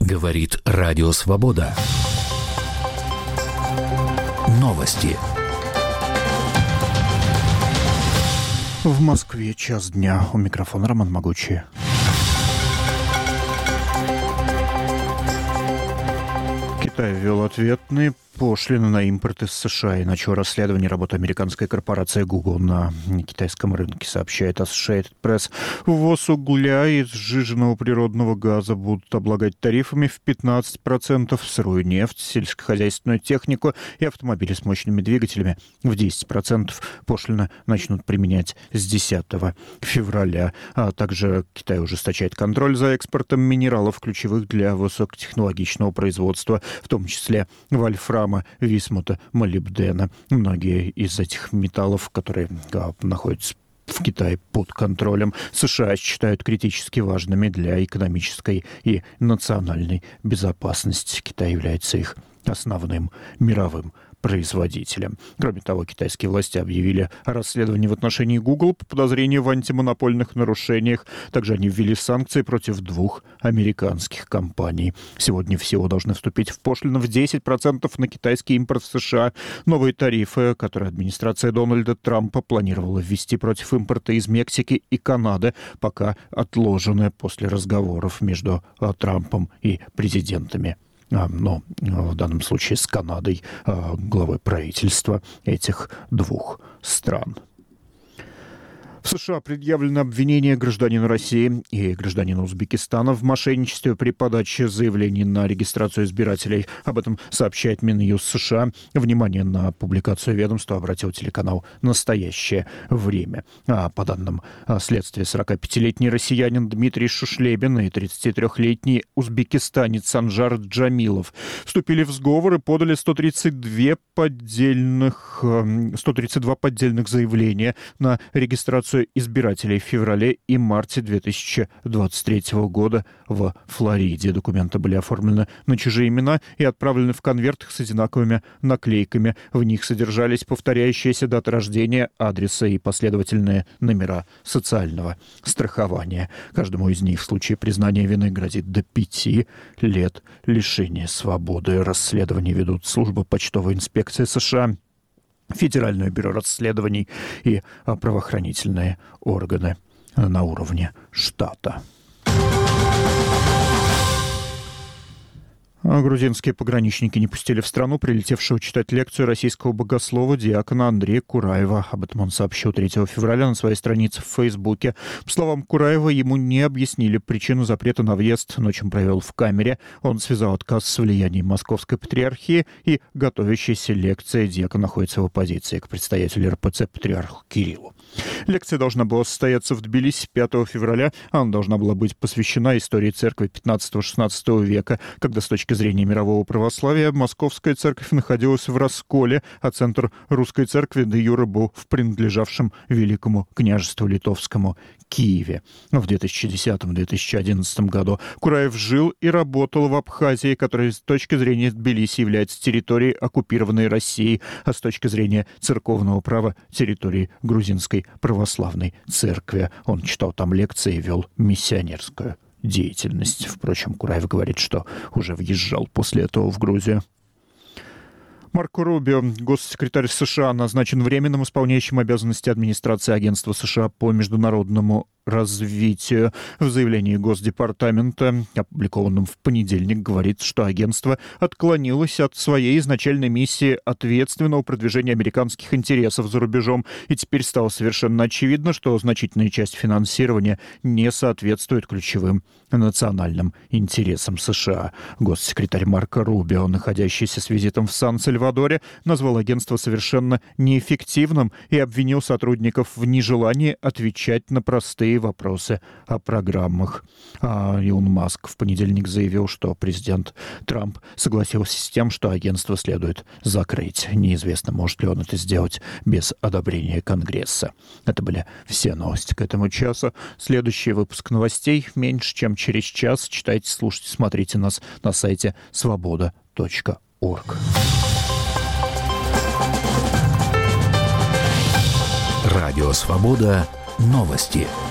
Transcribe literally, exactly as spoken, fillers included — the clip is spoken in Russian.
Говорит Радио Свобода. Новости. В Москве час дня. У микрофона Роман Могучий. Китай ввел ответные пошлины на импорт из США и начал расследование работы американской корпорации Google на китайском рынке, сообщает Associated Press. Ввоз угля и сжиженного природного газа будут облагать тарифами в пятнадцать процентов, сырую нефть, сельскохозяйственную технику и автомобили с мощными двигателями в десять процентов. Пошлины начнут применять с десятого февраля. А также Китай ужесточает контроль за экспортом минералов, ключевых для высокотехнологичного производства, в том числе вольфрама, висмута, молибдена. Многие из этих металлов, которые а, находятся в Китае под контролем США, считают критически важными для экономической и национальной безопасности. Китай является их основным мировым производителем. Кроме того, китайские власти объявили о расследовании в отношении Google по подозрению в антимонопольных нарушениях. Также они ввели санкции против двух американских компаний. Сегодня всего должны вступить в пошлину в десять процентов на китайский импорт в США. Новые тарифы, которые администрация Дональда Трампа планировала ввести против импорта из Мексики и Канады, пока отложены после разговоров между Трампом и президентами. Но в данном случае с Канадой, главой правительства этих двух стран. В США предъявлено обвинение гражданину России и гражданину Узбекистана в мошенничестве при подаче заявлений на регистрацию избирателей. Об этом сообщает Минюст США. Внимание на публикацию ведомства обратил телеканал «Настоящее время». А по данным следствия, сорокапятилетний россиянин Дмитрий Шушлебин и тридцатитрёхлетний узбекистанец Санжар Джамилов вступили в сговор и подали сто тридцать два поддельных, сто тридцать два поддельных заявления на регистрацию избирателей в феврале и марте две тысячи двадцать третьего года в Флориде. Документы были оформлены на чужие имена и отправлены в конвертах с одинаковыми наклейками. В них содержались повторяющиеся даты рождения, адреса и последовательные номера социального страхования. Каждому из них в случае признания вины грозит до пяти лет лишения свободы. Расследование ведут служба почтовой инспекции США, Федеральное бюро расследований и правоохранительные органы на уровне штата. Грузинские пограничники не пустили в страну прилетевшего читать лекцию российского богослова диакона Андрея Кураева. Об этом он сообщил третьего февраля на своей странице в Фейсбуке. По словам Кураева, ему не объяснили причину запрета на въезд. Ночь он провел в камере. Он связал отказ с влиянием Московской патриархии и готовящейся лекции. Диакон находится в оппозиции к предстоятелю эр пэ цэ патриарху Кириллу. Лекция должна была состояться в Тбилиси пятого февраля. Она должна была быть посвящена истории церкви пятнадцатого-шестнадцатого века, когда с точки зрения мирового православия Московская церковь находилась в расколе, а центр русской церкви де юре был в принадлежавшем Великому княжеству Литовскому Киеве. В две тысячи десятом - две тысячи одиннадцатом году Кураев жил и работал в Абхазии, которая с точки зрения Тбилиси является территорией, оккупированной Россией, а с точки зрения церковного права территорией грузинской православной церкви. Он читал там лекции и вел миссионерскую деятельность. Впрочем, Кураев говорит, что уже въезжал после этого в Грузию. Марко Рубио, госсекретарь США, назначен временным исполняющим обязанности администрации Агентства США по международному развитию. В заявлении Госдепартамента, опубликованном в понедельник, говорится, что агентство отклонилось от своей изначальной миссии ответственного продвижения американских интересов за рубежом, и теперь стало совершенно очевидно, что значительная часть финансирования не соответствует ключевым национальным интересам США. Госсекретарь Марко Рубио, находящийся с визитом в Сан-Сальвадоре, назвал агентство совершенно неэффективным и обвинил сотрудников в нежелании отвечать на простые вопросы о программах. А Илон Маск в понедельник заявил, что президент Трамп согласился с тем, что агентство следует закрыть. Неизвестно, может ли он это сделать без одобрения Конгресса. Это были все новости к этому часу. Следующий выпуск новостей меньше, чем через час. Читайте, слушайте, смотрите нас на сайте свобода точка орг. Радио «Свобода». Новости.